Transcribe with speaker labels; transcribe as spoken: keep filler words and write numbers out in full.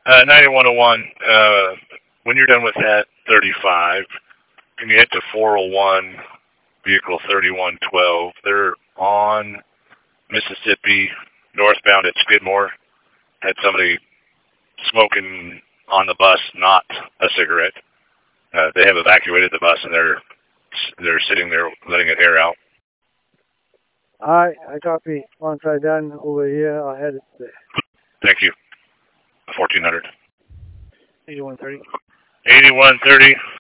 Speaker 1: Uh, ninety-one oh one, uh, when you're done with that thirty-five, can you hit to four oh one, vehicle thirty-one twelve? They're on Mississippi, northbound at Skidmore. Had somebody smoking on the bus, not a cigarette. Uh, they have evacuated the bus, and they're they're sitting there letting it air out.
Speaker 2: All right, I copy. Once I done over here, I'll head it there.
Speaker 1: Thank you. fourteen hundred.
Speaker 2: eighty-one thirty.
Speaker 1: eighty-one thirty.